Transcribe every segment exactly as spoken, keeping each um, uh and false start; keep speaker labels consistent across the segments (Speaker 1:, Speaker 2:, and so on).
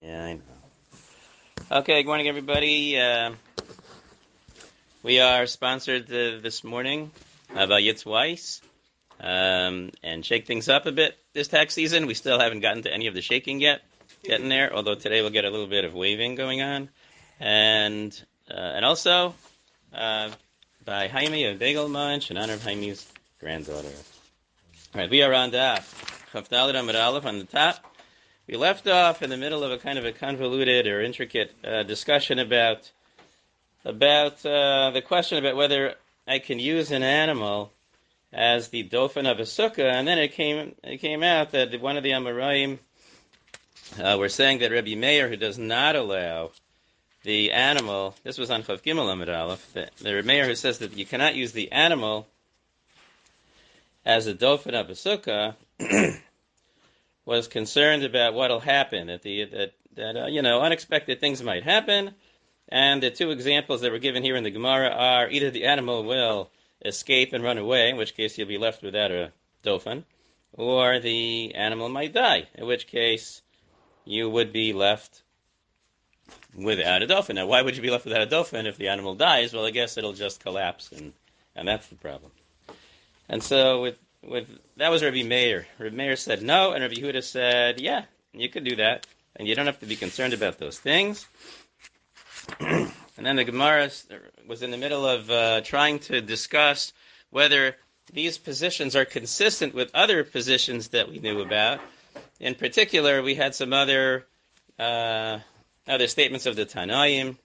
Speaker 1: Yeah, I know. Okay, good morning, everybody. Uh, we are sponsored uh, this morning by Yitz Weiss, um, and shake things up a bit this tax season. We still haven't gotten to any of the shaking yet, getting there, although today we'll get a little bit of waving going on. And uh, and also uh, by Jaime of Begelmunch in honor of Jaime's granddaughter. All right, we are on Daf Chaf Daled Amud Aleph on the top. We left off in the middle of a kind of a convoluted or intricate uh, discussion about about uh, the question about whether I can use an animal as the dofen of a sukkah, and then it came it came out that one of the Amoraim uh, were saying that Rabbi Meir, who does not allow the animal, this was on Chav Gimel Amud Aleph, the, the Rabbi Meir who says that you cannot use the animal as a dofen of a sukkah, was concerned about what'll happen, that the that that uh, you know unexpected things might happen, and the two examples that were given here in the Gemara are either the animal will escape and run away, in which case you'll be left without a dofen, or the animal might die, in which case you would be left without a dofen. Now, why would you be left without a dofen if the animal dies? Well, I guess it'll just collapse, and and that's the problem. And so with with that was Rabbi Meir. Rabbi Meir said no, and Rabbi Yehuda said, yeah, you could do that, and you don't have to be concerned about those things. And then the Gemara was in the middle of uh, trying to discuss whether these positions are consistent with other positions that we knew about. In particular, we had some other uh, other statements of the Tanaim.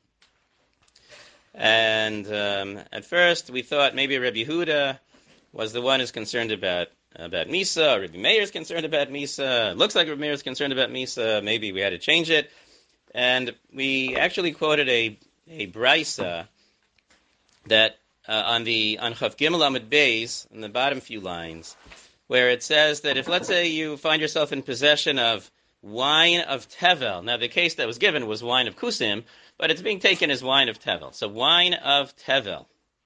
Speaker 1: And um, at first, we thought maybe Rabbi Yehuda was the one who's concerned about about Misa, or Rabbi Meir is concerned about Misa. It looks like Rabbi Meir is concerned about Misa. Maybe we had to change it. And we actually quoted a a brisa that uh, on the on Chav Gimel Amud Beis, in the bottom few lines, where it says that if, let's say, you find yourself in possession of wine of Tevel. Now, the case that was given was wine of Kusim, but it's being taken as wine of Tevel. So wine of Tevel.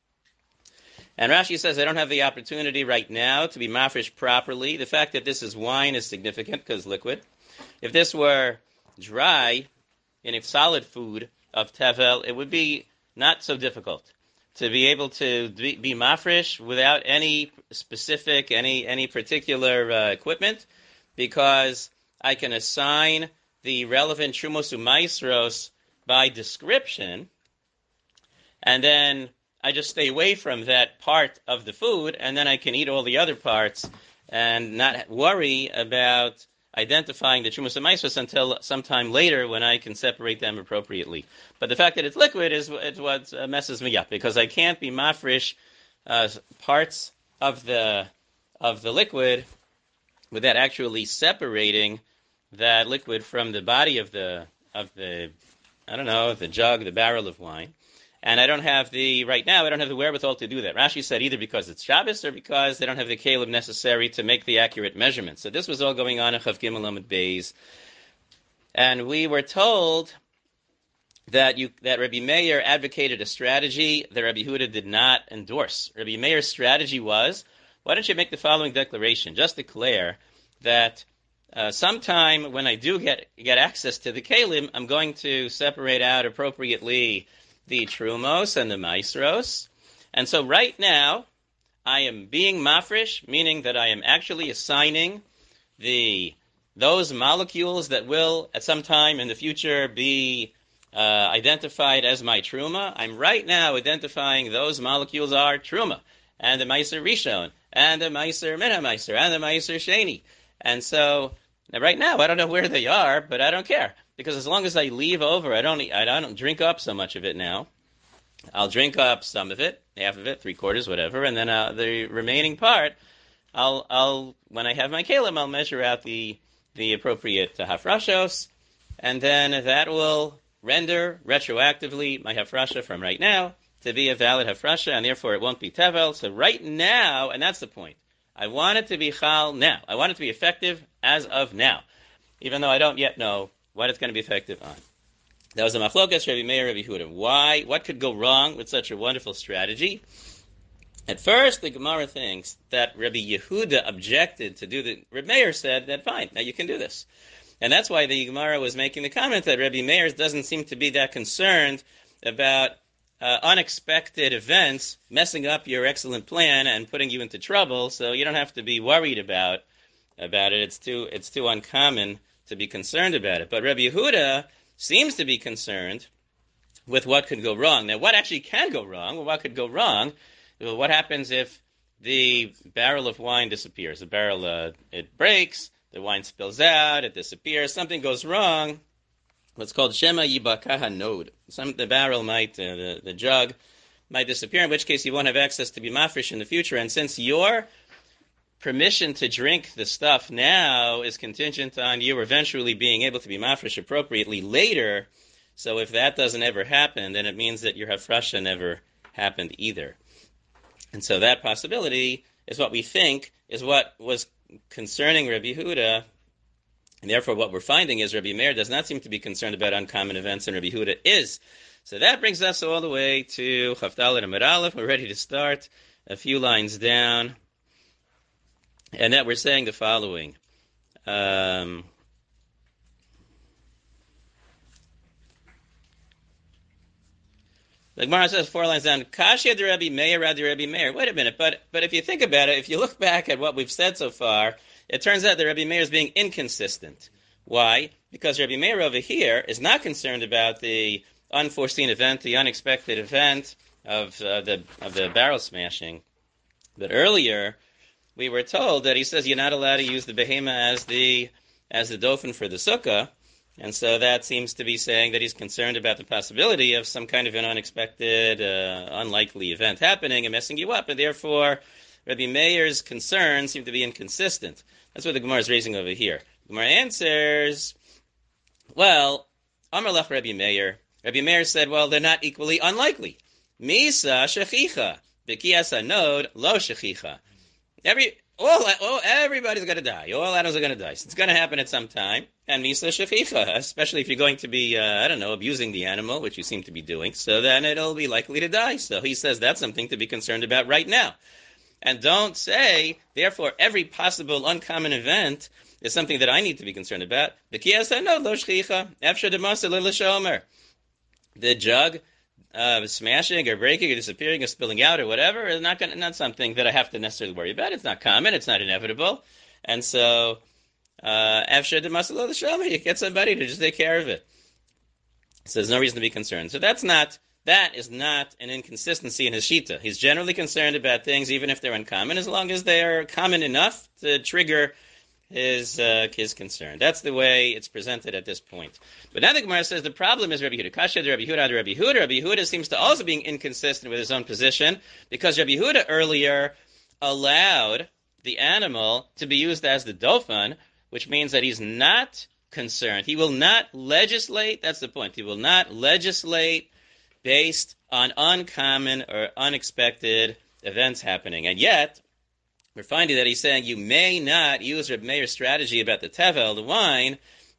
Speaker 1: And Rashi says, I don't have the opportunity right now to be mafresh properly. The fact that this is wine is significant because liquid. If this were dry, in a solid food of Tevel, it would be not so difficult to be able to be, be mafresh without any specific, any any particular uh, equipment, because I can assign the relevant Trumos Umaisros by description, and then I just stay away from that part of the food, and then I can eat all the other parts and not worry about identifying the Trumos Umaisros until sometime later when I can separate them appropriately. But the fact that it's liquid is, is what uh, messes me up, because I can't be mafresh uh, parts of the of the liquid without actually separating that liquid from the body of the of the I don't know the jug, the barrel of wine. And I don't have the, right now, I don't have the wherewithal to do that. Rashi said either because it's Shabbos or because they don't have the kalim necessary to make the accurate measurements. So this was all going on in Chav Gimel Amud Beis. And we were told that you that Rabbi Meir advocated a strategy that Rabbi Yehuda did not endorse. Rabbi Meir's strategy was, why don't you make the following declaration? Just declare that uh, sometime when I do get, get access to the kalim, I'm going to separate out appropriately the Trumos and the Maisros. And so right now, I am being mafresh, meaning that I am actually assigning the those molecules that will, at some time in the future, be uh, identified as my Truma. I'm right now identifying those molecules are Truma, and the Meiser Rishon, and the Meiser Minha Meiser, and the Meiser Sheni. And so, now right now, I don't know where they are, but I don't care. Because as long as I leave over, I don't I don't drink up so much of it now. I'll drink up some of it, half of it, three quarters, whatever, and then uh, the remaining part, I'll I'll when I have my kalim, I'll measure out the the appropriate uh, hafrashos, and then that will render retroactively my hafrasha from right now to be a valid hafrasha, and therefore it won't be tevel. So right now, and that's the point, I want it to be chal now. I want it to be effective as of now, even though I don't yet know what it's going to be effective on. That was a machlokas, Rabbi Meir, Rabbi Yehuda. Why? What could go wrong with such a wonderful strategy? At first, the Gemara thinks that Rabbi Yehuda objected to do the... Rabbi Meir said that, fine, now you can do this. And that's why the Gemara was making the comment that Rebbe Meir doesn't seem to be that concerned about uh, unexpected events messing up your excellent plan and putting you into trouble, so you don't have to be worried about about it. It's too it's too uncommon to be concerned about it. But Rebbe Yehuda seems to be concerned with what could go wrong. Now, what actually can go wrong? Well, what could go wrong? Well, what happens if the barrel of wine disappears? The barrel, uh, it breaks, the wine spills out, it disappears, something goes wrong. What's called Shema Yibaka Hanod. Some the barrel might, uh, the, the jug might disappear, in which case you won't have access to be mafresh in the future. And since your permission to drink the stuff now is contingent on you eventually being able to be mafresh appropriately later, so if that doesn't ever happen, then it means that your hafrasha never happened either. And so that possibility is what we think is what was concerning Rabbi Yehuda. And therefore, what we're finding is Rabbi Meir does not seem to be concerned about uncommon events, and Rabbi Yehuda is. So that brings us all the way to Chaf Dalet Amud Aleph. We're ready to start a few lines down. And that we're saying the following. Um, the Gemara says four lines down, Kashya de Rabbi Meir, Rabbi Rabbi Meir. Wait a minute, but but if you think about it, if you look back at what we've said so far, it turns out that Rabbi Meir is being inconsistent. Why? Because Rabbi Meir over here is not concerned about the unforeseen event, the unexpected event of uh, the of the barrel smashing. But earlier, we were told that he says you're not allowed to use the behema as the as the dofen for the sukkah, and so that seems to be saying that he's concerned about the possibility of some kind of an unexpected, uh, unlikely event happening and messing you up, and therefore Rabbi Meir's concerns seem to be inconsistent. That's what the Gemara is raising over here. The Gemara answers, well, Amar Lach Rabbi Meir. Rabbi Meir said, well, they're not equally unlikely. Misa shechicha, b'kiyas hanod lo shechicha. Every all, oh, everybody's going to die. All animals are going to die. So it's going to happen at some time. And misa shechicha, especially if you're going to be, uh, I don't know, abusing the animal, which you seem to be doing, so then it'll be likely to die. So he says that's something to be concerned about right now. And don't say, therefore, every possible uncommon event is something that I need to be concerned about. The jug uh, smashing or breaking or disappearing or spilling out or whatever is not gonna, not something that I have to necessarily worry about. It's not common. It's not inevitable. And so, after the masala l'shomer, you get somebody to just take care of it. So there's no reason to be concerned. So that's not. That is not an inconsistency in his shita. He's generally concerned about things, even if they're uncommon, as long as they are common enough to trigger his uh, his concern. That's the way it's presented at this point. But now the Gemara says the problem is Rabbi Yehuda. Kasha de Rabbi Yehuda de Rabbi Yehuda. Rabbi Yehuda seems to also be inconsistent with his own position, because Rabbi Yehuda earlier allowed the animal to be used as the dofen, which means that he's not concerned. He will not legislate. That's the point. He will not legislate based on uncommon or unexpected events happening. And yet, we're finding that he's saying you may not use Reb Meir's strategy about the tevel, the wine,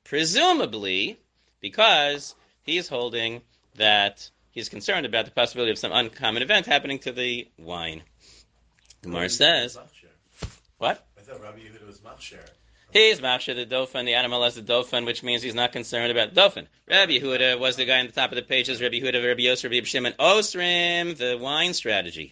Speaker 1: presumably because he's holding that he's concerned about the possibility of some uncommon event happening to the wine. Gemara says, what?
Speaker 2: I thought Rabbi Yehuda was machsher.
Speaker 1: He's mafsher the dofen, the animal has the dofen, which means he's not concerned about dofen. Rabbi Yehuda was the guy on the top of the pages, Rabbi Yehuda, Rabbi Yosef, Rabbi Shimon, Osrim, the wine strategy.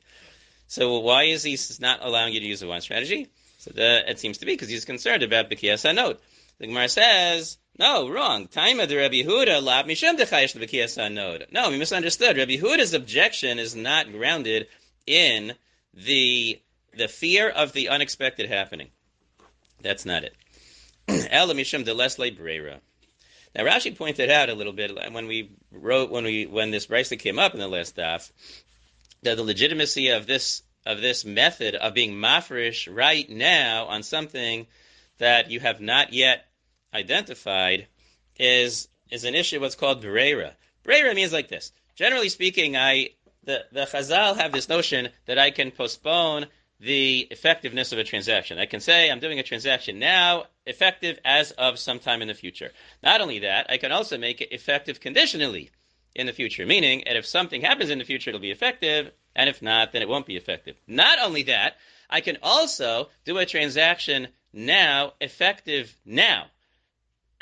Speaker 1: So why is he not allowing you to use the wine strategy? So the, it seems to be because he's concerned about B'kiyas HaNod. The Gemara says, no, wrong. Taima de Rabbi Yehuda, lab mishum dechayish B'kiyas HaNod. No, we misunderstood. Rabbi Yehuda's objection is not grounded in the the fear of the unexpected happening. That's not it. Ela mishum de lesle breira. Now Rashi pointed out a little bit when we wrote when we when this brisa came up in the last daf that the legitimacy of this of this method of being mafresh right now on something that you have not yet identified is is an issue what's called breira. Breira means like this. Generally speaking, I the the Chazal have this notion that I can postpone the effectiveness of a transaction. I can say I'm doing a transaction now, effective as of sometime in the future. Not only that, I can also make it effective conditionally in the future, meaning that if something happens in the future, it'll be effective, and if not, then it won't be effective. Not only that, I can also do a transaction now, effective now,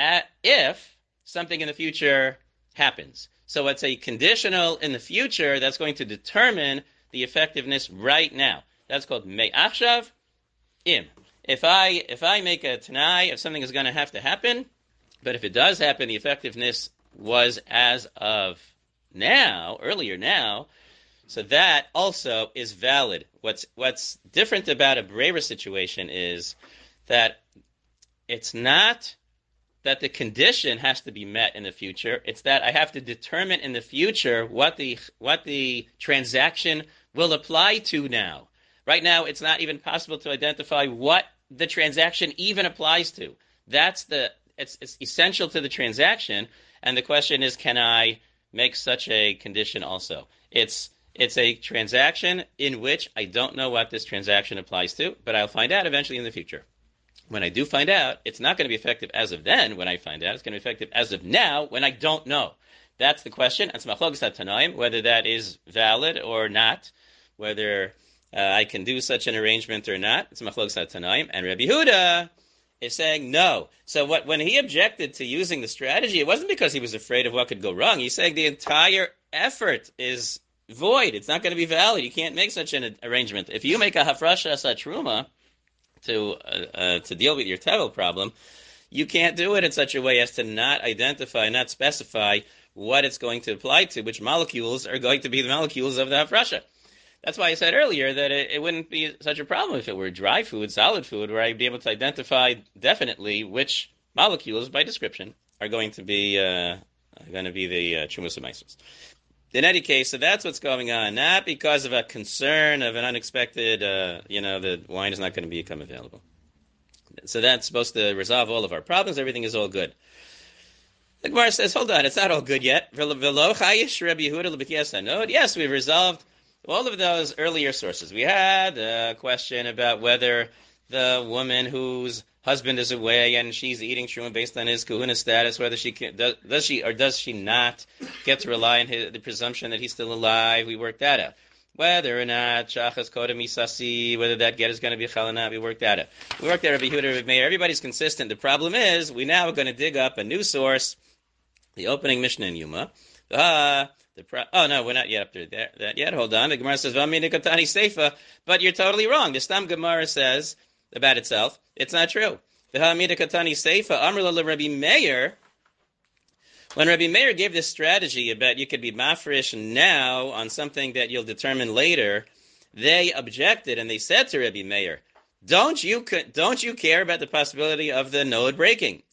Speaker 1: at, if something in the future happens. So it's a conditional in the future that's going to determine the effectiveness right now. That's called me'achshav im. If I if I make a tanai, if something is going to have to happen, but if it does happen, the effectiveness was as of now, earlier now, so that also is valid. What's what's different about a Breira situation is that it's not that the condition has to be met in the future. It's that I have to determine in the future what the what the transaction will apply to now. Right now, it's not even possible to identify what the transaction even applies to. That's the it's, it's essential to the transaction, and the question is, can I make such a condition also? It's it's a transaction in which I don't know what this transaction applies to, but I'll find out eventually in the future. When I do find out, it's not going to be effective as of then when I find out. It's going to be effective as of now when I don't know. That's the question. It's machlokes tanaim, whether that is valid or not, whether uh, I can do such an arrangement or not. It's machlokes tanaim. And Rabbi Yehuda is saying no. So what, when he objected to using the strategy, it wasn't because he was afraid of what could go wrong. He's saying the entire effort is void. It's not going to be valid. You can't make such an arrangement. If you make a hafrasha satruma to uh, uh, to deal with your tevel problem, you can't do it in such a way as to not identify, not specify what it's going to apply to, which molecules are going to be the molecules of the hafrasha. That's why I said earlier that it, it wouldn't be such a problem if it were dry food, solid food, where I'd be able to identify definitely which molecules, by description, are going to be uh, are going to be the uh, trumas and meisos. In any case, so that's what's going on, not because of a concern of an unexpected, uh, you know, the wine is not going to become available. So that's supposed to resolve all of our problems. Everything is all good. The Gemara says, hold on, it's not all good yet. Yes, we've resolved all of those earlier sources. We had a question about whether the woman whose husband is away and she's eating truma based on his kahuna status, whether she can, does, does she or does she not get to rely on his, the presumption that he's still alive. We worked that out. Whether or not shachas koda misasi, whether that get is going to be chalana, we worked that out. We worked out Rabbi Yehuda, Rabbi Meir. Everybody's consistent. The problem is we now are going to dig up a new source, the opening Mishnah in Yuma. Ah, the pro- oh no, we're not yet up to that, that yet. Hold on. The Gemara says v'amina katani seifa, but you're totally wrong. The Stam Gemara says about itself, it's not true. The Hamida Katani Seifa, Amrullah Rabbi Meir, when Rabbi Meir gave this strategy about you could be mafresh now on something that you'll determine later, they objected and they said to Rabbi Meir, don't you don't you care about the possibility of the node breaking?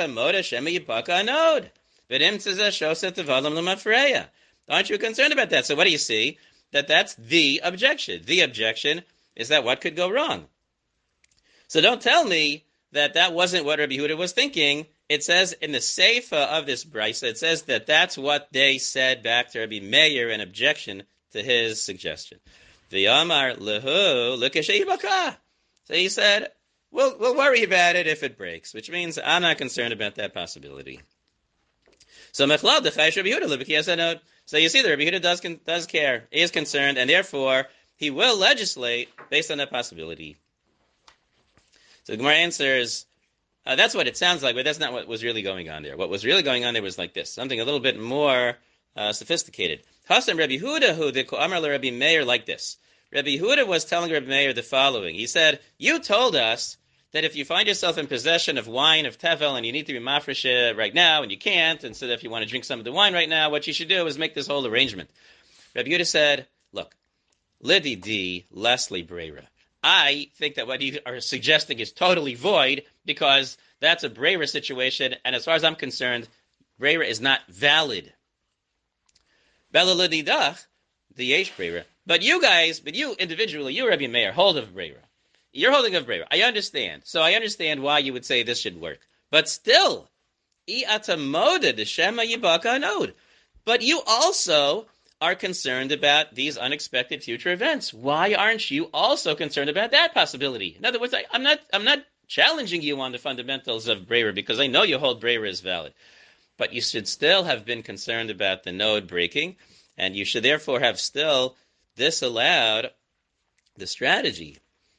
Speaker 1: Aren't you concerned about that? So what do you see? That that's the objection. The objection is that what could go wrong? So don't tell me that that wasn't what Rabbi Yehuda was thinking. It says in the Seifa of this brisa, it says that that's what they said back to Rabbi Meir in objection to his suggestion. V'yamar lehu l'kashei baka. So he said, we'll, we'll worry about it if it breaks, which means I'm not concerned about that possibility. So mechlal d'chayish Rabbi Yehuda l'b'kiyas. So you see that Rabbi Yehuda does, does care, he is concerned, and therefore he will legislate based on that possibility. So the Gemara answers, uh, that's what it sounds like, but that's not what was really going on there. What was really going on there was like this, something a little bit more uh, sophisticated. Hasam Rabbi Yehuda, who the Amar Rabbi Meir, like this. Rabbi Yehuda was telling Rabbi Meir the following. He said, you told us that if you find yourself in possession of wine of tevel and you need to be mafresh right now and you can't, and so that if you want to drink some of the wine right now, what you should do is make this whole arrangement. Rabbi Yehuda said, look, Lidi di Leslie Breira. I think that what you are suggesting is totally void because that's a Breira situation, and as far as I'm concerned, Breira is not valid. Bela l'didach, the yesh Breira. But you guys, but you individually, you Rabbi Meir, hold of Breira. You're holding of Breira. I understand. So I understand why you would say this should work. But still, I atamoda de shema yibaka anod. But you also are concerned about these unexpected future events. Why aren't you also concerned about that possibility? In other words, I, I'm not I'm not challenging you on the fundamentals of Breira because I know you hold Breira as valid. But you should still have been concerned about the node breaking, and you should therefore have still disallowed the strategy.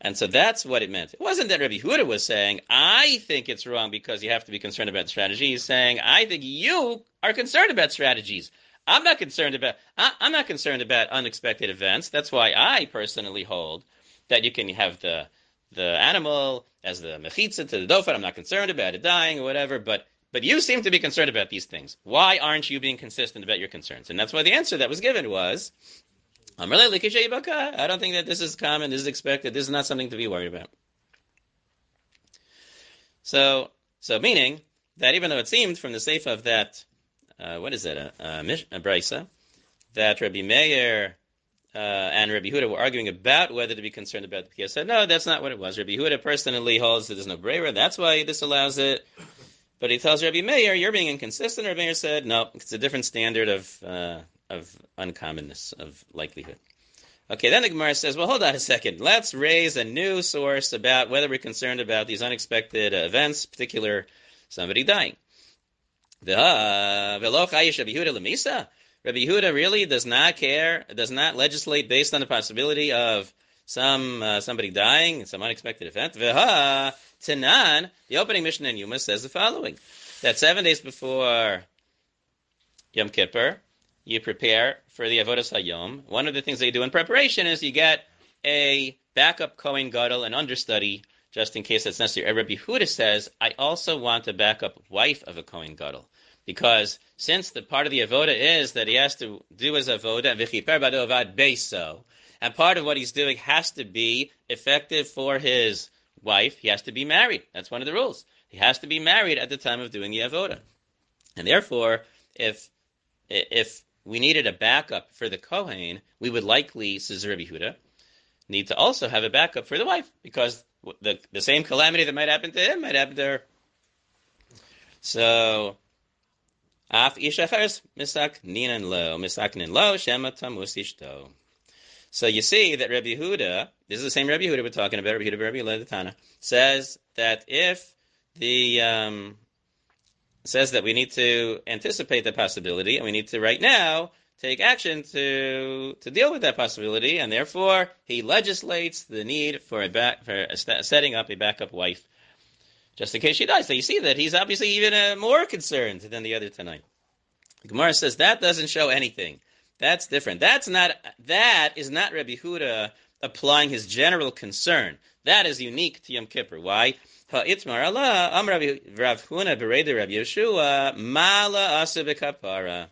Speaker 1: And so that's what it meant. It wasn't that Rabbi Yehuda was saying, I think it's wrong because you have to be concerned about strategy. He's saying, I think you are concerned about strategies. I'm not concerned about I, I'm not concerned about unexpected events. That's why I personally hold that you can have the the animal as the mechitza to the dofar. I'm not concerned about it dying or whatever, but but you seem to be concerned about these things. Why aren't you being consistent about your concerns? And that's why the answer that was given was, I don't think that this is common, this is expected, this is not something to be worried about. So, so meaning that even though it seemed from the seifa of that, uh, what is it, a, a, a brisa, that Rabbi Meir uh, and Rabbi Yehuda were arguing about whether to be concerned about the P S. Said, no, that's not what it was. Rabbi Yehuda personally holds that there's no brera, that's why this allows it. But he tells Rabbi Meir, you're being inconsistent. Rabbi Meir said, no, it's a different standard of uh, of uncommonness, of likelihood. Okay, then the Gemara says, well, hold on a second. Let's raise a new source about whether we're concerned about these unexpected uh, events, particular somebody dying. Rabbi Yehuda really does not care, does not legislate based on the possibility of some uh, somebody dying, some unexpected event. V'ha Tanan, the opening Mishnah in Yuma says the following, that seven days before Yom Kippur, you prepare for the Avodas Hayom. One of the things they do in preparation is you get a backup Kohen Gadol, an understudy, just in case it's necessary. Rabbi Yehuda says, I also want a backup wife of a Kohen Gadol, because since the part of the Avoda is that he has to do his Avoda, v'chiper bado avad beiso, and part of what he's doing has to be effective for his wife, he has to be married. That's one of the rules. He has to be married at the time of doing the Avoda. And therefore, if if we needed a backup for the Kohen, we would likely, says Rabbi Yehuda, need to also have a backup for the wife, because the the same calamity that might happen to him might happen to her. So, af ishacheres misak ninan lo, misak nin lo, shema tamus ishto. So you see that Rabbi Yehuda, this is the same Rabbi Yehuda we're talking about, Rabbi Yehuda Rabbi Yehuda, says that if the um, says that we need to anticipate the possibility, and we need to right now take action to to deal with that possibility, and therefore he legislates the need for a back for a st- setting up a backup wife, just in case she dies. So you see that he's obviously even uh, more concerned than the other tonight. Gemara says that doesn't show anything. That's different. That's not. That is not Rabbi Yehuda applying his general concern. That is unique to Yom Kippur. Why? Ha'itmar Allah Am Rabbi Rav Huna beredei Rabbi Yeshua Mala Asa b'kapara.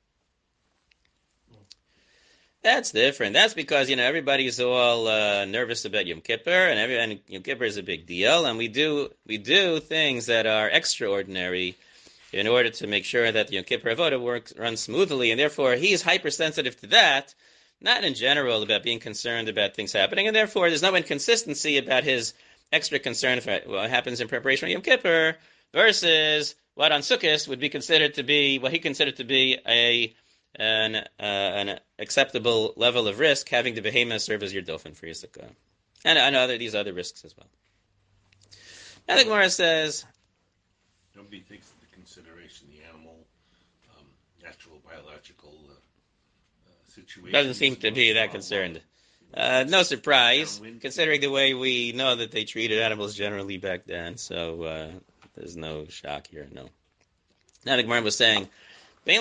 Speaker 1: That's different. That's because, you know, everybody's all uh, nervous about Yom Kippur, and every and Yom Kippur is a big deal, and we do we do things that are extraordinary in order to make sure that the Yom Kippur Avoda works runs smoothly, and therefore he is hypersensitive to that, not in general about being concerned about things happening, and therefore there's no inconsistency about his extra concern for what happens in preparation for Yom Kippur versus what on Sukkot would be considered to be, what he considered to be a an, uh, an acceptable level of risk, having the behemoth serve as your dolphin for your sukkah. And, and other, these other risks as well. Now the Gemara says,
Speaker 2: nobody takes into consideration the animal, um, natural, biological uh, uh, situation.
Speaker 1: Doesn't seem to be that concerned. Uh, no surprise, considering the way we know that they treated animals generally back then. So uh, there's no shock here, no. Now the Gemara was saying, the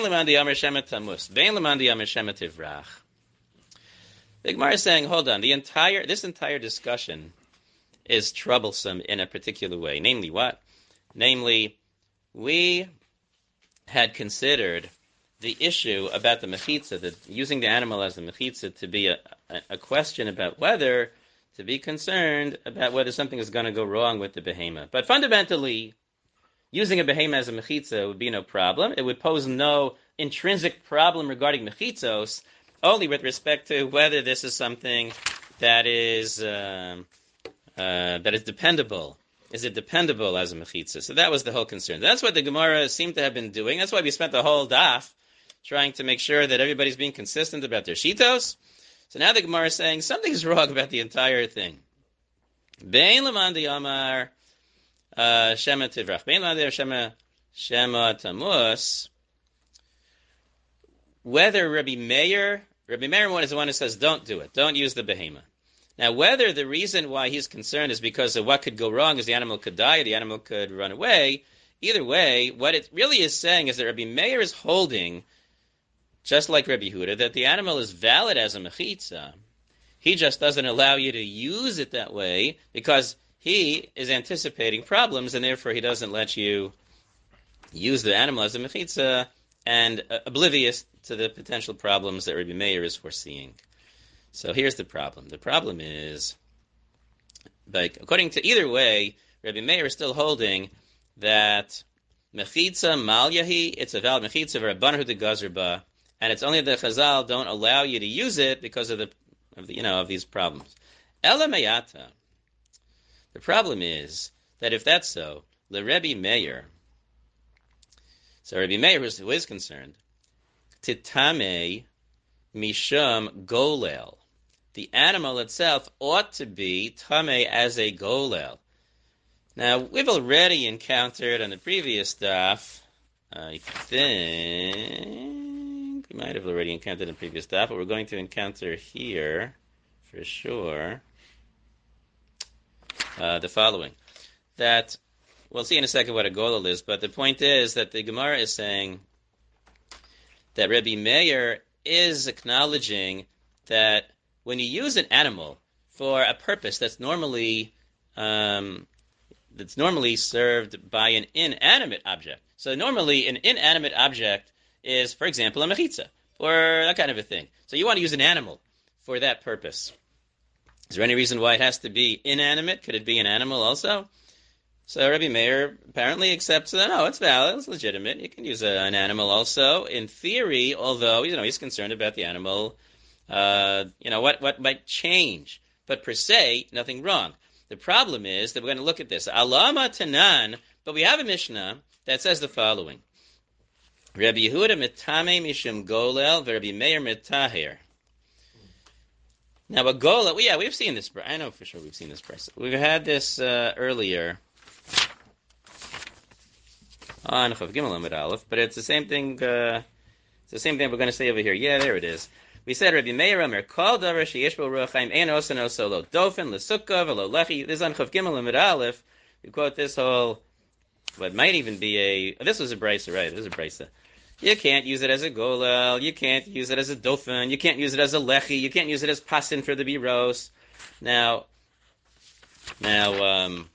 Speaker 1: Gemara is saying, hold on, the entire this entire discussion is troublesome in a particular way. Namely what? Namely, we had considered the issue about the mechitza, that using the animal as the mechitza, to be a, a, a question about whether to be concerned about whether something is going to go wrong with the behemoth. But fundamentally, using a behemoth as a mechitza would be no problem. It would pose no intrinsic problem regarding mechitzos, only with respect to whether this is something that is um, uh, that is dependable. Is it dependable as a mechitza? So that was the whole concern. That's what the Gemara seemed to have been doing. That's why we spent the whole daf trying to make sure that everybody's being consistent about their shitos. So now the Gemara is saying something's wrong about the entire thing. Bein leman amar Shema Tivrach. Bein leman Shema Shema Tamus. Whether Rabbi Meir, Rabbi Meir one is the one who says don't do it, don't use the behemoth. Now, whether the reason why he's concerned is because of what could go wrong is the animal could die or the animal could run away, either way, what it really is saying is that Rabbi Meir is holding, just like Rabbi Huda, that the animal is valid as a mechitza. He just doesn't allow you to use it that way because he is anticipating problems, and therefore he doesn't let you use the animal as a mechitza and uh, oblivious to the potential problems that Rabbi Meir is foreseeing. So here's the problem. The problem is, like, according to either way, Rabbi Meir is still holding that mechitza mal yahi, it's a valid mechitza v'rabbanan de gazerba, and it's only the Chazal don't allow you to use it because of the, of the you know, of these problems. Ela meyata. The problem is that if that's so, le Rabbi Meir, so Rabbi Meir, who is concerned, titame misham golel. The animal itself ought to be tameh as a golel. Now, we've already encountered on the previous daf, I think, we might have already encountered in the previous daf, but we're going to encounter here, for sure, uh, the following. That, we'll see in a second what a golel is, but the point is that the Gemara is saying that Rabbi Meir is acknowledging that when you use an animal for a purpose that's normally um, that's normally served by an inanimate object. So normally an inanimate object is, for example, a mechitza, or that kind of a thing. So you want to use an animal for that purpose. Is there any reason why it has to be inanimate? Could it be an animal also? So Rabbi Meir apparently accepts that, no, it's valid, it's legitimate. You can use a, an animal also. In theory, although, you know, he's concerned about the animal, uh, you know, what, what might change. But per se, nothing wrong. The problem is that we're going to look at this. Alama Tanan, but we have a Mishnah that says the following. Rabbi Yehuda mitame mishum golel, Rabbi Meir mitaher. Now, a golel, well, yeah, we've seen this. I know for sure we've seen this price. We've had this uh, earlier on Chav Gimel Amud Aleph, but it's the same thing. Uh, it's the same thing we're going to say over here. Yeah, there it is. We said Rabbi Meir Amar Kol Davar Sheyesh Bo Ruach Chaim Ein Osan Oso Lo Dofen L'Sukkah V'Lo Lechi. This is on Chav Gimel Amud Aleph. We quote this whole, what might even be a. Oh, this was a brisa, right? This is a brisa. You can't use it as a golel. You can't use it as a dofen. You can't use it as a lechi. You can't use it as pasin for the biros. Now, now, um,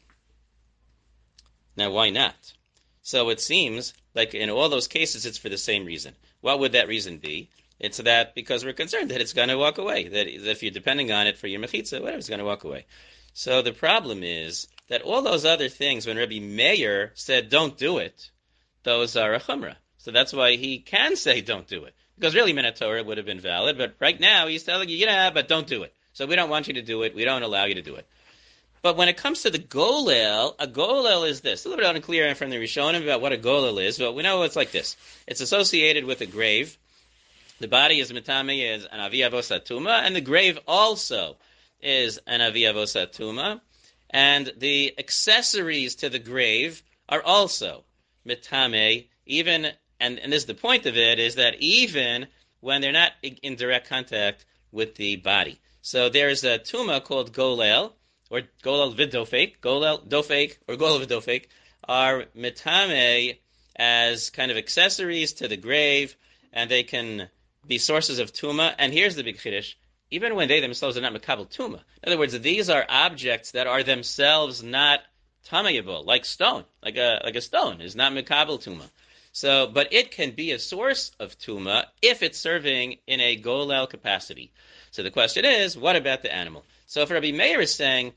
Speaker 1: now, why not? So it seems like in all those cases, it's for the same reason. What would that reason be? It's that because we're concerned that it's going to walk away. That, that if you're depending on it for your mechitza, whatever, it's going to walk away. So the problem is that all those other things, when Rabbi Meir said don't do it, those are a chumrah. So that's why he can say don't do it. Because really, Minat Torah would have been valid, but right now he's telling you, yeah, but don't do it. So we don't want you to do it. We don't allow you to do it. But when it comes to the golel, a golel is this. A little bit unclear from the Rishonim about what a golel is, but we know it's like this. It's associated with a grave. The body is mitame, is an avi avos atuma, and the grave also is an avi avos atuma. And the accessories to the grave are also mitame, even, and, and this is the point of it, is that even when they're not in direct contact with the body. So there's a tuma called golel, or golel vidofek, golel dofek, or golel vidofek, are mitame as kind of accessories to the grave, and they can be sources of tuma. And here's the big chiddush: even when they themselves are not makabel tuma. In other words, these are objects that are themselves not tamayable, like stone, like a like a stone is not makabel tuma. So, but it can be a source of tuma if it's serving in a golel capacity. So the question is, what about the animal? So if Rabbi Meir is saying,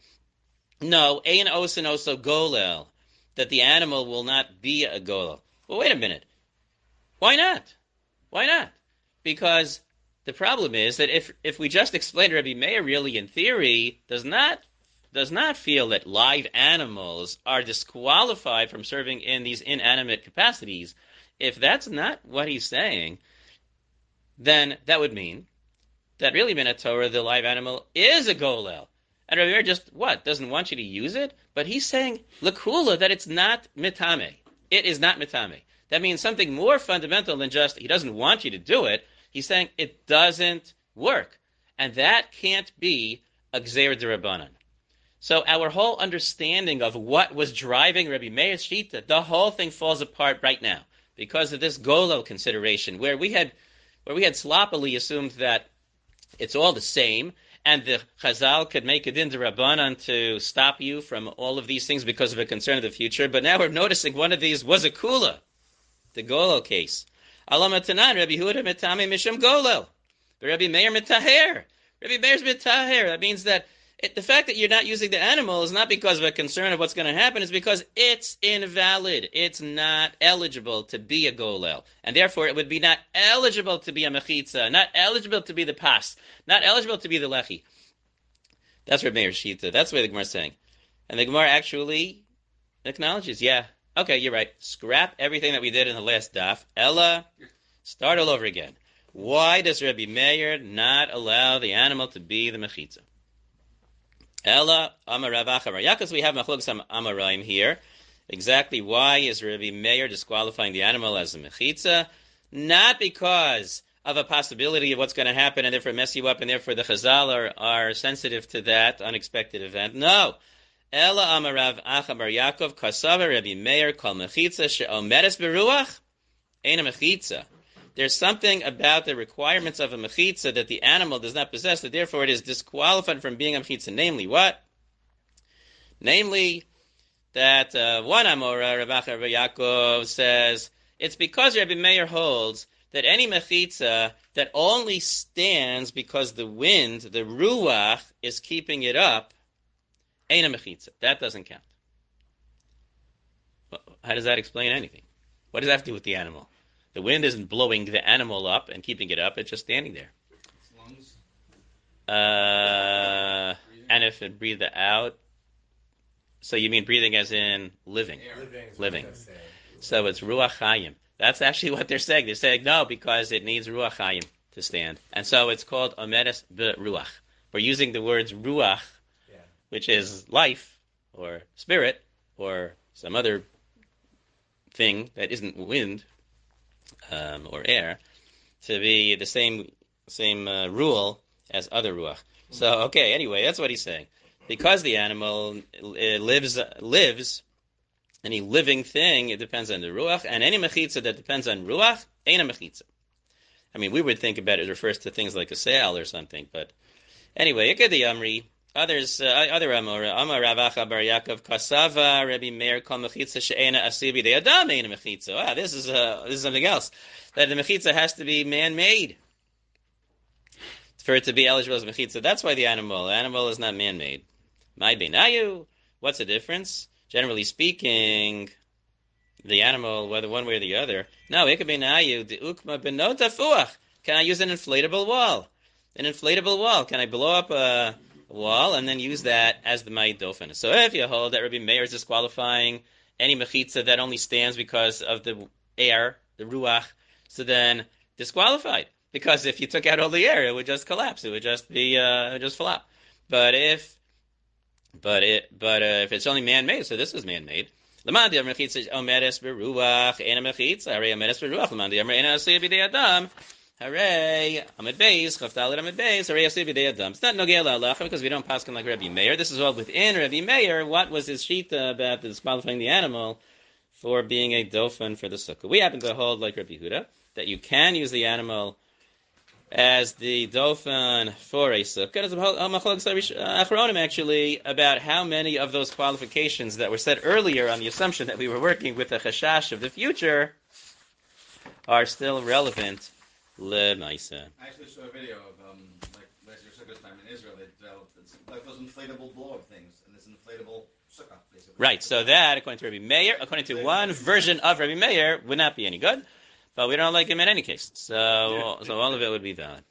Speaker 1: no, ein osin oso golel, that the animal will not be a golel. Well, wait a minute. Why not? Why not? Because the problem is that if if we just explain Rabbi Meir really in theory does not does not feel that live animals are disqualified from serving in these inanimate capacities, if that's not what he's saying, then that would mean that really Minat Torah, the live animal, is a golel. And Rabbi Meir just, what, doesn't want you to use it? But he's saying, l'kula, that it's not mitame. It is not mitame. That means something more fundamental than just, he doesn't want you to do it. He's saying it doesn't work. And that can't be a Gzeir D'Rabbanan. So our whole understanding of what was driving Rabbi Meir's Shita, the whole thing falls apart right now because of this Golel consideration, where we had, where we had sloppily assumed that it's all the same, and the Chazal could make a din D'Rabbanan to stop you from all of these things because of a concern of the future. But now we're noticing one of these was a Kula, the Golel case. Alam Atanan, Rabbi Huda Mitame Misham Golel. Rabbi Meir Mitaher. Rabbi Meir's Mitaher. That means that it, the fact that you're not using the animal is not because of a concern of what's going to happen. It's because it's invalid. It's not eligible to be a golel. And therefore, it would be not eligible to be a mechitza, not eligible to be the pas, not eligible to be the lechi. That's Rabbi Meir's Shita. That's what the Gemara is saying. And the Gemara actually acknowledges, yeah, okay, you're right. Scrap everything that we did in the last daf. Ella, start all over again. Why does Rabbi Meir not allow the animal to be the mechitza? Ella Amar Rav Acha Bar Yaakov. We have machlokes Amoraim here. Exactly why is Rabbi Meir disqualifying the animal as a mechitza? Not because of a possibility of what's going to happen and therefore mess you up and therefore the Chazal are, are sensitive to that unexpected event. No. Ella Amar Rav Acha Bar Yaakov Kasava Rabbi Meir Kol Mechitza She'omeres Beruach Ein a Mechitza. There's something about the requirements of a mechitza that the animal does not possess, that therefore it is disqualified from being a mechitza. Namely, what? Namely, that uh, one Amora, Rav Acha Bar Yaakov, says, it's because Rabbi Meir holds that any mechitza that only stands because the wind, the ruach, is keeping it up, ain't a mechitza. That doesn't count. Well, how does that explain anything? What does that have to do with the animal? The wind isn't blowing the animal up and keeping it up. It's just standing there.
Speaker 3: Its lungs?
Speaker 1: Uh, and if it breathed out, so you mean breathing as in living?
Speaker 3: Living.
Speaker 1: Living. So it's Ruach Chaim. That's actually what they're saying. They're saying no, because it needs Ruach Chaim to stand. And so it's called Omeres Beruach. We're using the words Ruach, yeah, which is life, or spirit, or some other thing that isn't wind, Um, or air, to be the same same uh, rule as other ruach. So, okay, anyway, that's what he's saying. Because the animal uh, lives, uh, lives, any living thing, it depends on the ruach, and any mechitza that depends on ruach, ain't a mechitza. I mean, we would think about it, it refers to things like a sail or something, but anyway, Ikad the Amri, others, uh, other Amor, Amar Rav Acha Bar Yaakov, Kasava, Rabbi Meir, Kol Mechitza She'ena Asibi De Adam Eina Mechitza. Wow, this is, uh, this is something else. That the Mechitza has to be man-made for it to be eligible as Mechitza. That's why the animal, the animal is not man-made. My Beinayu, what's the difference? Generally speaking, the animal, whether one way or the other, no, Ikad Beinayu, De Ukma Benota Fuach. Can I use an inflatable wall? An inflatable wall. Can I blow up a wall and then use that as the Ma'id Dofen? So if you hold that Rabbi Meir is disqualifying any mechitza that only stands because of the air, the ruach, so then disqualified. Because if you took out all the air, it would just collapse. It would just be, uh, it would just flop. But if, but it, but uh, if it's only man-made, so this is man-made. L'man di'amar mechitza omeres beruach, ena mechitza, hare omeres beruach, l'man di'amar ena asir b'dei adam. Hooray! Amid Beis, Chaftalit Amid Beis, Hooray! Asir B'dei Adam. It's not Nogei La'alacha because we don't paskin like Rabbi Meir. This is all within Rabbi Meir. What was his shita about disqualifying the animal for being a dofen for the sukkah? We happen to hold like Rabbi Huda that you can use the animal as the dofen for a sukkah. There's a machlokes achronim actually about how many of those qualifications that were said earlier on the assumption that we were working with a chashash of the future are still relevant. Le Maisa.
Speaker 3: I actually saw a video of um, like last year sukkah time in Israel. They developed it's like those inflatable blow up things, and this inflatable sukkah basically.
Speaker 1: Right. So that, according to Rabbi Meir, according to one version of Rabbi Meir, would not be any good. But we don't like him in any case. So, yeah. so all of it would be valid.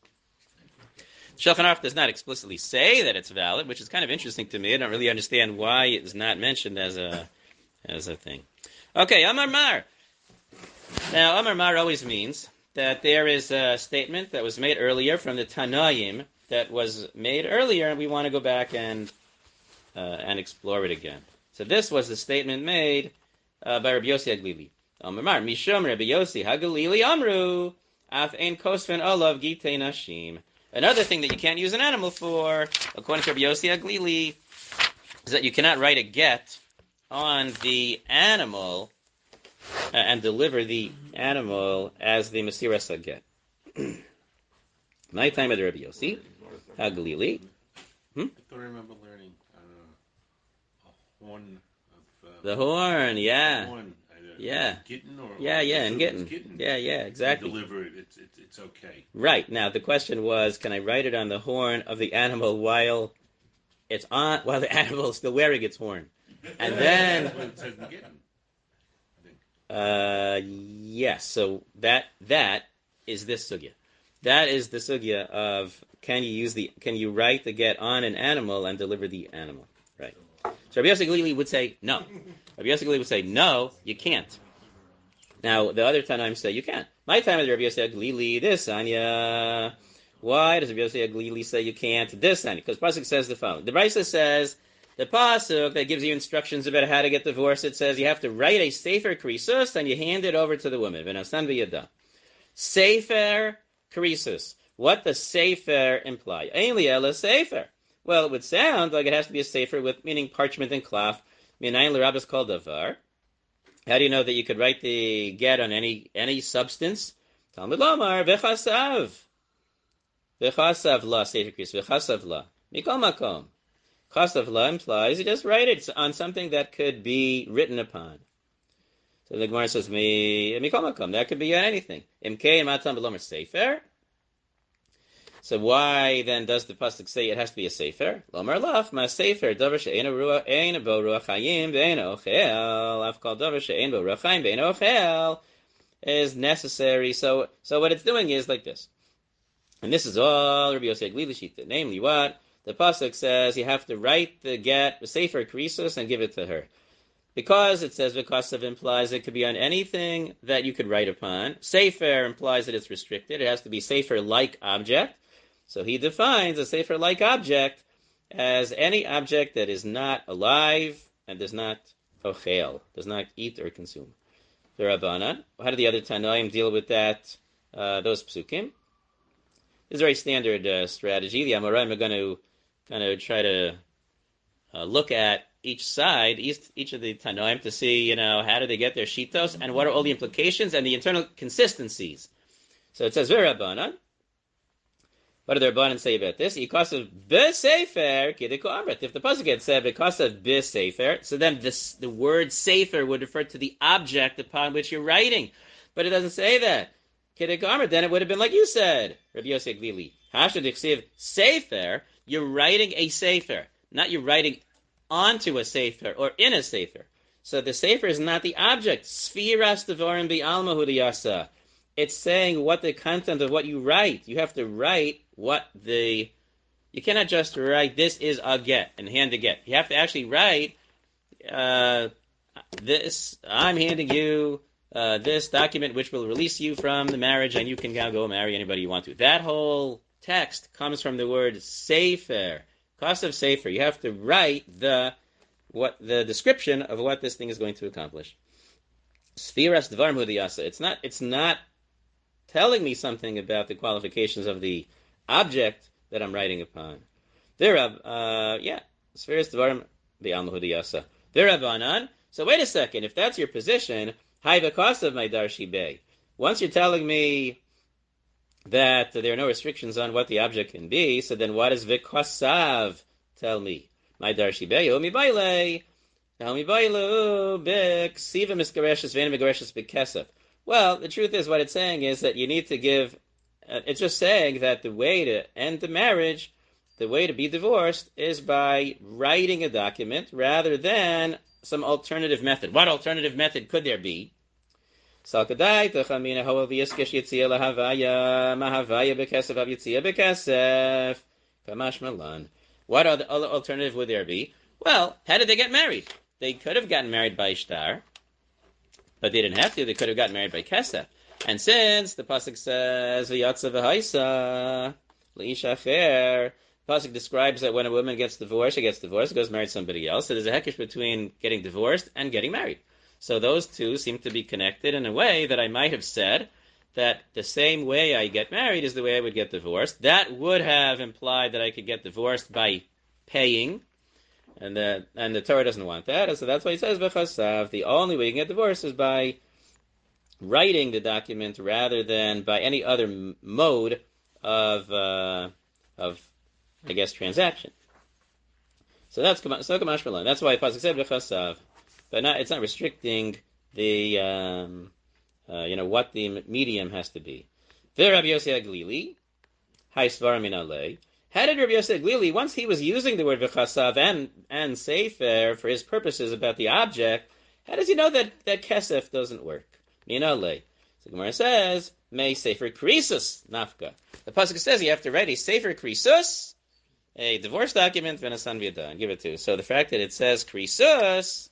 Speaker 1: Shulchan Aruch does not explicitly say that it's valid, which is kind of interesting to me. I don't really understand why it is not mentioned as a as a thing. Okay, Amar Mar. Now, Amar Mar always means that there is a statement that was made earlier from the Tanaim that was made earlier, and we want to go back and uh, and explore it again. So this was the statement made uh, by Rabbi Yossi Haglili. Amar Mishum Rabbi Yossi Haglili Amru Af Ein Kosfen Olav Gitei Nashim. Another thing that you can't use an animal for, according to Rabbi Yossi Aglili, is that you cannot write a get on the animal uh, and deliver the animal as the Mesiras HaGet. My time at Rabbi Yossi Aglili. Hmm?
Speaker 2: I thought I remember learning uh, a horn of... Uh,
Speaker 1: the horn, yeah.
Speaker 2: Horn, either
Speaker 1: yeah.
Speaker 2: Gittin or...
Speaker 1: Yeah,
Speaker 2: or
Speaker 1: yeah, and
Speaker 2: Gittin.
Speaker 1: Gittin. Yeah, yeah, exactly.
Speaker 2: Deliver it, it's, it's, it's okay.
Speaker 1: Right. Now, the question was, can I write it on the horn of the animal while it's on, while the animal is still wearing its horn? And then...
Speaker 2: That's what it says in Gittin, I think.
Speaker 1: Uh, yes. So that that is this sugya. That is the sugya of can you use the can you write the get on an animal and deliver the animal? Right. So Rabbi Yossi Aglili would say no. Rabbi Yossi Aglili would say no, you can't. Now the other Tanaim say you can. My time with Rabbi Yossi Aglili, this Anya. Why does Rabbi Yossi Aglili say you can't? This Anya, because Pasuk says the following. The Brisa says the Pasuk that gives you instructions about how to get divorced. It says you have to write a sefer krisus and you hand it over to the woman. V'nasan b'yada. Sefer krisus. What does sefer imply? Ainli ela sefer. Well, it would sound like it has to be a sefer with meaning parchment and cloth. Minayin l'rabbis kol davar. How do you know that you could write the get on any any substance? Talmud lomar v'chasav. V'chasav la sefer krisus. V'chasav la. Mikol makom. Chasav la implies you just write it on something that could be written upon. So the Gemara says, "Mi mikol makom." That could be on anything. Imkei matam b'lomer sefer. So why then does the pasuk say it has to be a sefer? Lomer lach ma sefer davar she'eino ruach eino bo ruach hayim ve'eino ochel. I've called davar she'eino bo ruach hayim ve'eino ochel is necessary. So so what it's doing is like this, and this is all Rabbi Yossi Aglili shita. Namely, what the pasuk says, you have to write the get the sefer krisus and give it to her, because it says because of implies it could be on anything that you could write upon. Sefer implies that it's restricted. It has to be sefer like object. So he defines a sefer-like object as any object that is not alive and does not ochel, does not eat or consume. The Rabbanan, how do the other Tanaim deal with that? Uh, those psukim. This is a very standard uh, strategy. The Amoraim are going to kind of try to uh, look at each side, each, each of the Tanaim, to see, you know, how do they get their shitos and what are all the implications and the internal consistencies. So it says Rabbanan. What do the Rabbanan say about this? Because of b'sefer kidiko amrit. If the pasuk had said because of b'sefer, so then this, the word sefer would refer to the object upon which you're writing. But it doesn't say that. Kidiko amrit, then it would have been like you said, Rabbi Yossi Aglili. Hashad iksiv sefer, you're writing a sefer, not you're writing onto a sefer or in a sefer. So the sefer is not the object. Sfiras devarim bi'alma hu diyasa. It's saying what the content of what you write. You have to write what the... You cannot just write, this is a get, and hand a get. You have to actually write, uh, this, I'm handing you uh, this document which will release you from the marriage, and you can now go marry anybody you want to. That whole text comes from the word sefer. Cost of sefer. You have to write the what the description of what this thing is going to accomplish. Sfiras dvarim hu diyasa. It's not, it's not telling me something about the qualifications of the object that I'm writing upon. There, uh, yeah, Sfiras dvarim bi'alma hu diyasa. There, Rabbanan. So wait a second. If that's your position, hay v'kasav my darshi bey. Once you're telling me that there are no restrictions on what the object can be, so then what does v'kasav tell me? My darshi bey, omi baile, omi baile, bek siva miskareshes v'ena miskareshes b'kesef. Well, the truth is, what it's saying is that you need to give, uh, it's just saying that the way to end the marriage, the way to be divorced, is by writing a document rather than some alternative method. What alternative method could there be? What other alternative would there be? Well, how did they get married? They could have gotten married by Ishtar, but they didn't have to. They could have gotten married by Kesef. And since the pasuk says v'yatsa v'haisa l'isha acher, the pasuk describes that when a woman gets divorced, she gets divorced, goes marry somebody else. So there's a hekesh between getting divorced and getting married. So those two seem to be connected in a way that I might have said that the same way I get married is the way I would get divorced. That would have implied that I could get divorced by paying, and the, and the Torah doesn't want that, and so that's why he says, B'chasav, the only way you can get divorced is by writing the document rather than by any other m- mode of, uh, of, I guess, transaction. So that's so Kamash Malon. That's why Pasuk said B'chasav, but not, it's not restricting the, um, uh, you know, what the medium has to be. V'Rabbi Yossi Aglili, Hai Svarim Min Alei. How did Rabbi Yossi Aglili, once he was using the word V'chasav and, and Sefer for his purposes about the object, how does he know that, that Kesef doesn't work? Min Alei. So Gemara says, May Sefer Krisus Nafka. The Pasuk says you have to write a Sefer Krisus, a divorce document, Venasan V'yada, and give it to. So the fact that it says Krisus,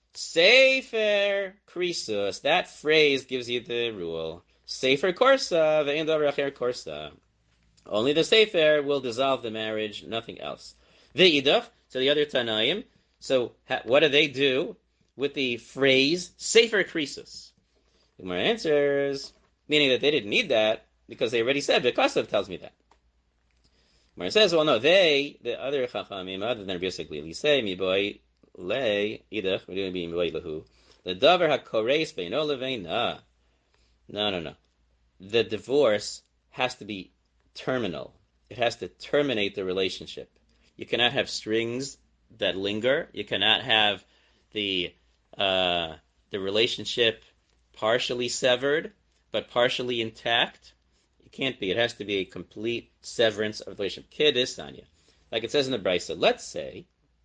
Speaker 1: Sefer Krisus, that phrase gives you the rule. Sefer Korsa, Ve'en Davar Acher Korsa. Only the Sefer will dissolve the marriage, nothing else. Ve'idach, so the other Tanaim, so ha, what do they do with the phrase Sefer Krisus? The Gemara answers, meaning that they didn't need that, because they already said, V'kasav tells me that. The Gemara says, well no, they, the other Chachamim, other than Rabbi Yossi Aglili, say, Miboy le, idach, we're doing Miboy lehu, the davar ha-koreis beino leveina. No, no, no. The divorce has to be terminal. It has to terminate the relationship. You cannot have strings that linger. You cannot have the uh, the relationship partially severed but partially intact. It can't be. It has to be a complete severance of the relationship. Kiddush Sanya. Like it says in the Brisa, let's say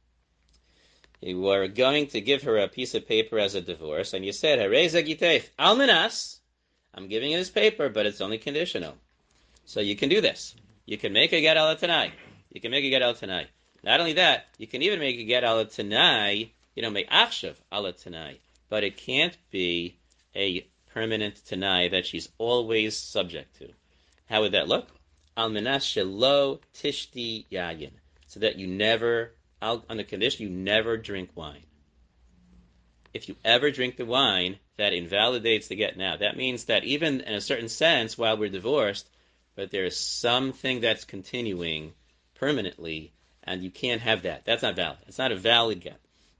Speaker 1: you were going to give her a piece of paper as a divorce, and you said, Hareza giteif almanas, I'm giving you this paper, but it's only conditional. So you can do this. You can make a get ala tanai. You can make a get ala tanai. Not only that, you can even make a get ala tanai, you know, make achshav ala tanai. But it can't be a permanent tanai that she's always subject to. How would that look? Almanas shelo tishti yayin. So that you never, on the condition you never drink wine. If you ever drink the wine, that invalidates the get now. That means that even in a certain sense, while we're divorced, but there is something that's continuing permanently, and you can't have that. That's not valid. It's not a valid get.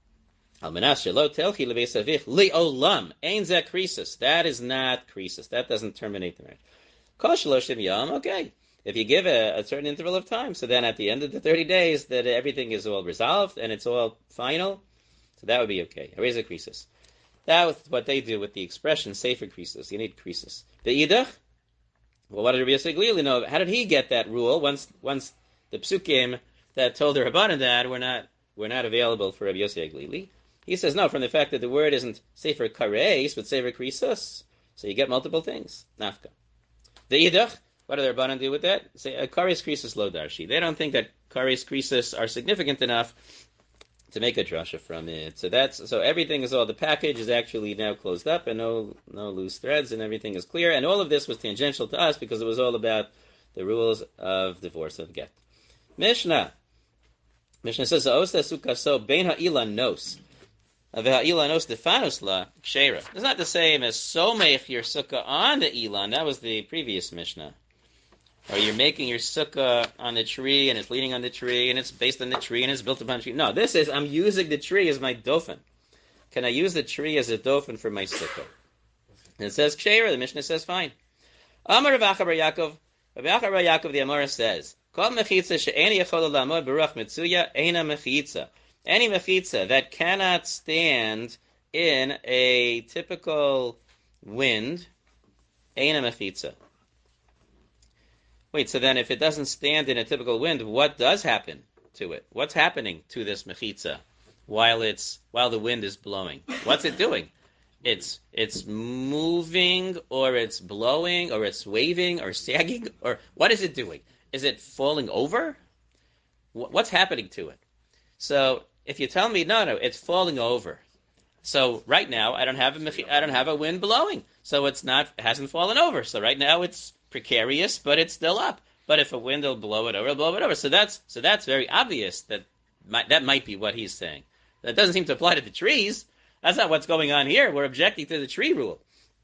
Speaker 1: That is not krisis. That doesn't terminate the marriage. Okay. If you give a, a certain interval of time, so then at the end of the thirty days, that everything is all resolved and it's all final, so that would be okay. Raise a krisis. That was what they do with the expression safer krisis. You need krisis. The idach. Well, what did Rabbi Yossi Aglili know? How did he get that rule? Once, once the psukim that told the Rabbanan that were not were not available for Rabbi Yossi Aglili, he says no, from the fact that the word isn't sefer kareis but sefer krisus, so you get multiple things. Nafka. The idach. What do the Rabbanan do with that? Say uh, kareis krisus lo darshi. They don't think that kareis krisus are significant enough to make a drasha from it. So that's so everything is all the package is actually now closed up and no no loose threads and everything is clear. And all of this was tangential to us because it was all about the rules of divorce of get. Mishnah. Mishnah says Osta sukaso bein ha'ilan nos. Ha'ilan nos defanos la kshera. It's not the same as somech your sukkah on the ilan. That was the previous Mishnah. Or you're making your sukkah on the tree, and it's leaning on the tree, and it's based on the tree, and it's built upon the tree. No, this is, I'm using the tree as my dofen. Can I use the tree as a dofen for my sukkah? And it says, Ksheira, the Mishnah says, fine. Amar Rav Acha bar Yaakov, Rav Acha bar Yaakov, the Amora says, Kol mechitza she'eni yachol lamod beruach mitzuya, eina mechitza. Any mechitza that cannot stand in a typical wind, eina mechitza. Wait, so then if it doesn't stand in a typical wind, what does happen to it? What's happening to this mechitza while it's while the wind is blowing? What's it doing? It's it's moving, or it's blowing, or it's waving, or sagging, or what is it doing? Is it falling over? What's happening to it? So if you tell me no, no, it's falling over. So right now I don't have a mechi- I don't have a wind blowing, so it's not it hasn't fallen over. So right now it's precarious, but it's still up. But if a wind will blow it over, it'll blow it over. So that's so that's very obvious that might, that might be what he's saying. That doesn't seem to apply to the trees. That's not what's going on here. We're objecting to the tree rule.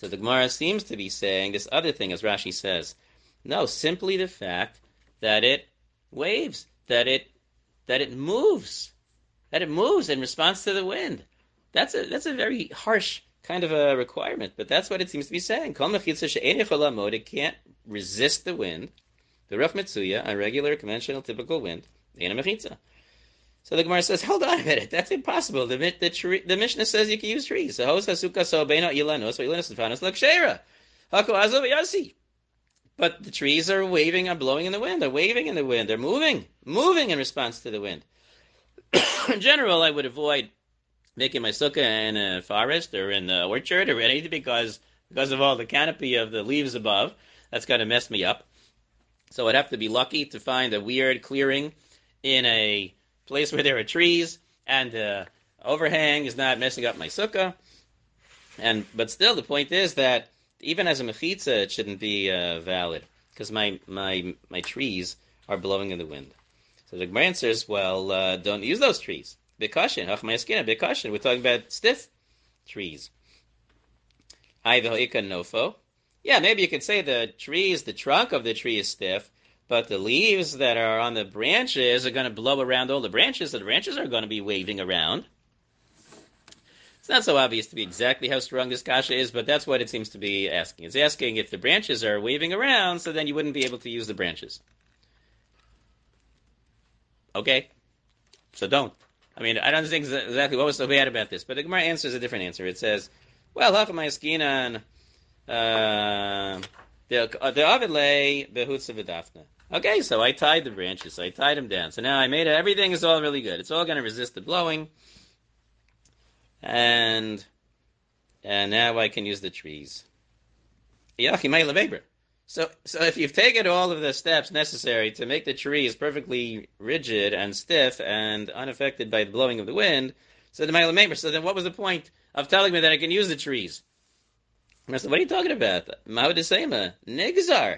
Speaker 1: So the Gemara seems to be saying this other thing, as Rashi says. No, simply the fact that it waves, that it that it moves, that it moves in response to the wind. That's a that's a very harsh kind of a requirement, but that's what it seems to be saying. Kol mechitza she'ein yechola la'amod, it can't resist the wind. The Ruf Mitzuya, a regular, conventional, typical wind, ain't a mechitza. So the Gemara says, hold on a minute, that's impossible. The the, tree, the Mishnah says you can use trees. So hos hasuka so beina ilanos, so ilanos fanos lakshera. Hako azo yasi. But the trees are waving, are blowing in the wind. They're waving in the wind. They're moving, moving in response to the wind. In general, I would avoid making my sukkah in a forest or in the orchard or anything because because of all the canopy of the leaves above. That's going to mess me up. So I'd have to be lucky to find a weird clearing in a place where there are trees and the overhang is not messing up my sukkah. And but still, the point is that even as a mechitza, it shouldn't be uh, valid because my, my my trees are blowing in the wind. So the Gemara answers, well, uh, don't use those trees. Bekashin, hachmayaskina, bekashin. We're talking about stiff trees. Aivahoika nofo. Yeah, maybe you could say the trees, the trunk of the tree is stiff, but the leaves that are on the branches are going to blow around all the branches, so the branches are going to be waving around. It's not so obvious to be exactly how strong this kasha is, but that's what it seems to be asking. It's asking if the branches are waving around, so then you wouldn't be able to use the branches. Okay, so don't. I mean, I don't think exactly what was so bad about this, but the Gemara answers a different answer. It says, well, hachamayaskinan, the avidle behutza v'dafna. Okay, so I tied the branches, so I tied them down. So now I made it, everything is all really good. It's all going to resist the blowing. And and now I can use the trees. So so if you've taken all of the steps necessary to make the trees perfectly rigid and stiff and unaffected by the blowing of the wind, so the so then what was the point of telling me that I can use the trees? I said, what are you talking about? Nigzar.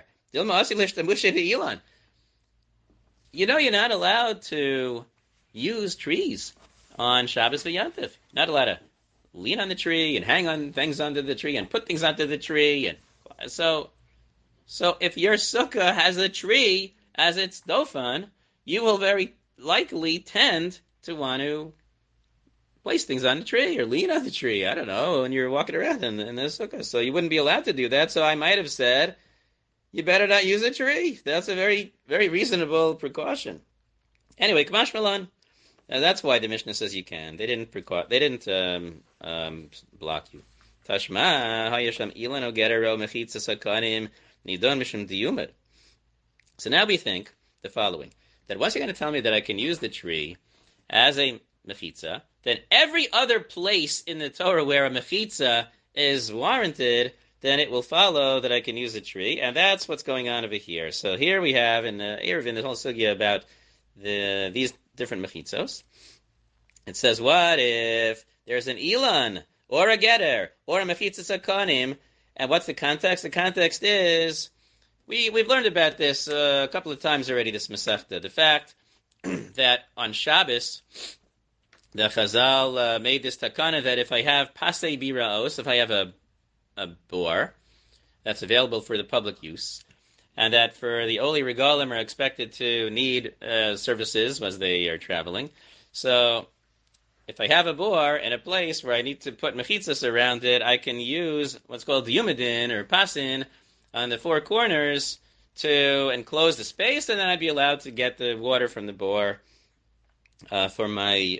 Speaker 1: You know you're not allowed to use trees on Shabbos v'Yantif. Not allowed to lean on the tree and hang on things under the tree and put things onto the tree. And so, so if your sukkah has a tree as its dofan, you will very likely tend to want to place things on the tree or lean on the tree. I don't know, when you're walking around in the, in the sukkah. So you wouldn't be allowed to do that. So I might have said, you better not use a tree. That's a very, very reasonable precaution. Anyway, Kamash Malan. Now that's why the Mishnah says you can. They didn't precau- They didn't um, um, block you. Tashma hayasham ilan ogerero mechitza sakanim nidon mishum diyumad. So now we think the following: that once you're going to tell me that I can use the tree as a mechitza, then every other place in the Torah where a mechitza is warranted, then it will follow that I can use a tree, and that's what's going on over here. So here we have in the Eruvin the whole sugya about the these different mechitzos. It says, what if there's an ilan, or a geter, or a mechitza sakanim, and what's the context? The context is, we, we've learned about this uh, a couple of times already, this Masechta, the fact that on Shabbos, the Chazal uh, made this takana that if I have pasei biraos, if I have a, a bor that's available for the public use, and that for the Oli Regalim are expected to need uh, services as they are traveling. So if I have a bor in a place where I need to put mechitzas around it, I can use what's called yumadin or pasin on the four corners to enclose the space, and then I'd be allowed to get the water from the bor uh, for my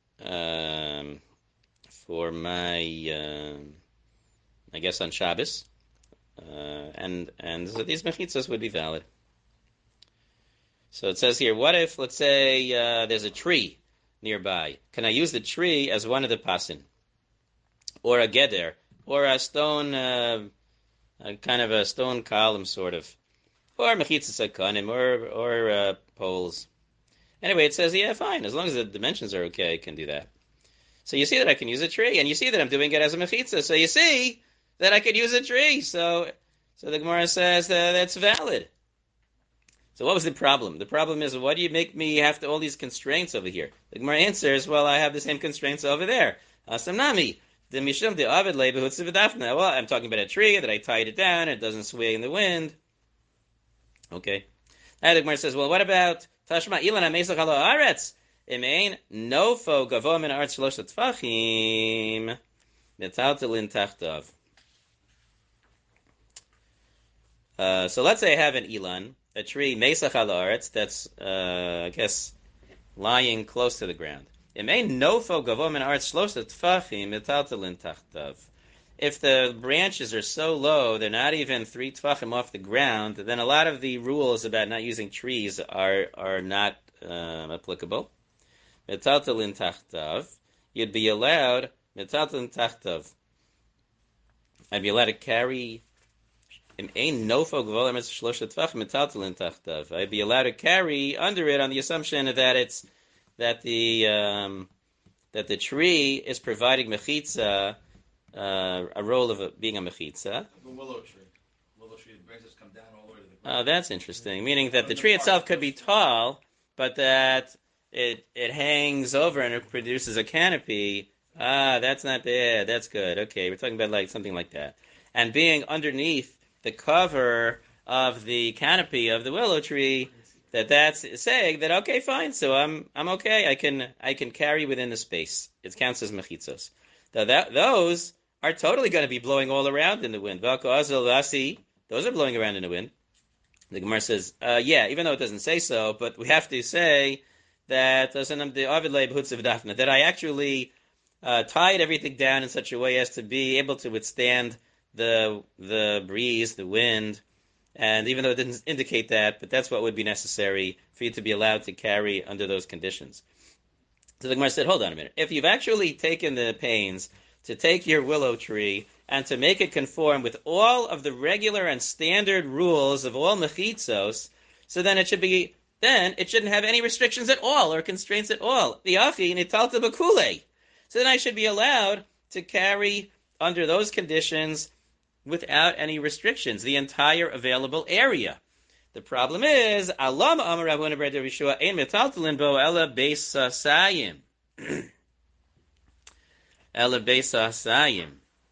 Speaker 1: um, for my um, I guess on Shabbos. Uh, and and so these mechitzas would be valid. So it says here, what if, let's say, uh, there's a tree nearby? Can I use the tree as one of the pasin? Or a geder? Or a stone, uh, a kind of a stone column, sort of? Or mechitzas akanim, or, or uh, poles. Anyway, it says, yeah, fine. As long as the dimensions are okay, I can do that. So you see that I can use a tree, and you see that I'm doing it as a mechitza. So you see that I could use a tree. So so the Gemara says that that's valid. So what was the problem? The problem is, why do you make me have to all these constraints over here? The Gemara answers, well, I have the same constraints over there. Asamnami. The mishum the avid lebehutz v'dafna. Well, I'm talking about a tree that I tied it down and it doesn't sway in the wind. Okay. Now the Gemara says, well, what about Tashma Ilan HaMesach Ala Haaretz? Imein nofo gavo min haaretz shlosh tefachim metaltelin tachtav. Uh, so let's say I have an Ilan, a tree, Mesach Ala Haaretz, that's, uh, I guess, lying close to the ground. Imein nofo gavo min haaretz shlosh tefachim metaltelin tachtav. If the branches are so low, they're not even three tefachim off the ground, then a lot of the rules about not using trees are are not um, applicable. Metaltalin tachtav, you'd be allowed metaltalin tachtav. I'd be allowed to carry. I'd be allowed to carry under it on the assumption that it's that the um, that the tree is providing mechitza. Uh, a role of a, being a mechitza.
Speaker 3: The willow tree. Willow tree, the branches come down all the way to the
Speaker 1: Oh,
Speaker 3: ground.
Speaker 1: that's interesting. Meaning that the tree itself could be tall, but that it it hangs over and it produces a canopy. Ah, that's not bad. That's good. Okay, we're talking about like something like that. And being underneath the cover of the canopy of the willow tree, that that's saying that okay, fine. So I'm I'm okay. I can I can carry within the space. It counts as mechitzos. Now that those are totally going to be blowing all around in the wind. Those are blowing around in the wind. The Gemara says, uh, yeah, even though it doesn't say so, but we have to say that that I actually uh, tied everything down in such a way as to be able to withstand the the breeze, the wind, and even though it didn't indicate that, but that's what would be necessary for you to be allowed to carry under those conditions. So the Gemara said, hold on a minute. If you've actually taken the pains to take your willow tree and to make it conform with all of the regular and standard rules of all mechitzos, so then it should be, then it shouldn't have any restrictions at all or constraints at all. V'achi nitalta b'kulei. So then I should be allowed to carry under those conditions without any restrictions, the entire available area. The problem is, Alam Amar Rav Huna bar Yeshua ein metaltalin bo ela beis hasayim. Ela beis hasayim.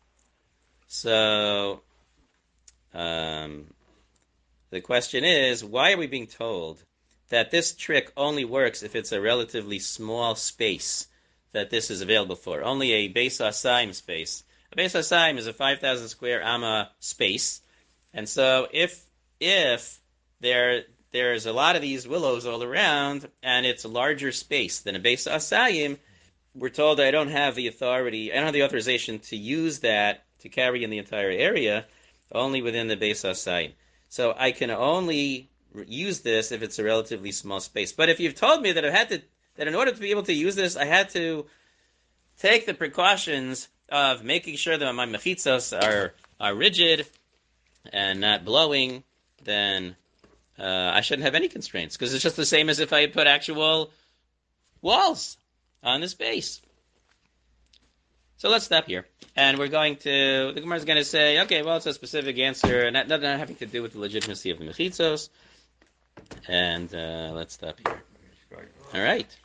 Speaker 1: So, um, the question is, why are we being told that this trick only works if it's a relatively small space that this is available for? Only a beis hasayim space. A beis hasayim is a five thousand square amma space, and so if if There, there's a lot of these willows all around, and it's a larger space than a beis hasayim. We're told I don't have the authority, I don't have the authorization to use that to carry in the entire area, only within the beis hasayim. So I can only use this if it's a relatively small space. But if you've told me that I had to, that in order to be able to use this, I had to take the precautions of making sure that my mechitzos are are rigid and not blowing, then Uh, I shouldn't have any constraints, because it's just the same as if I had put actual walls on the space. So let's stop here. And we're going to, the Gemara is going to say, okay, well, it's a specific answer, not, not having to do with the legitimacy of the mechitzos. And uh, let's stop here. All right.